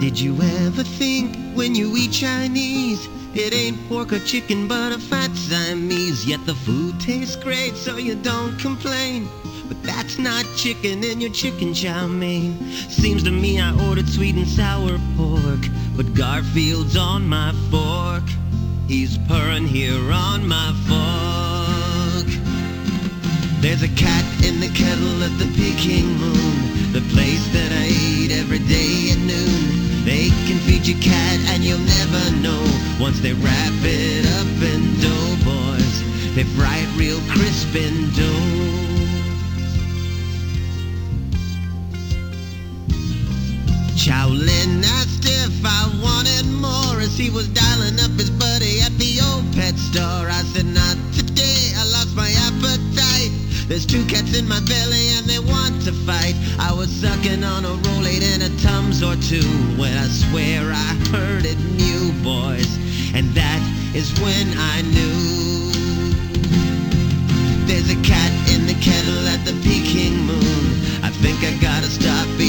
Did you ever think when you eat Chinese, it ain't pork or chicken but a fat Siamese? Yet the food tastes great so you don't complain. But that's not chicken in your chicken chow mein. Seems to me I ordered sweet and sour pork, but Garfield's on my fork. He's purring here on my fork. There's a cat in the kettle at the Peking Moon, the place that I eat every day at noon. They can feed your cat and you'll never know. Once they wrap it up in dough, boys, they fry it real crisp in dough. Chowlin asked if I wanted more as he was dialing up his buddy at the old pet store. I said, not today, I lost my appetite. There's 2 cats in my belly and they want to fight. I was sucking on a Rolade and a Tums or 2 when I swear I heard it new, boys. And that is when I knew. There's a cat in the kettle at the Peking Moon. I think I gotta stop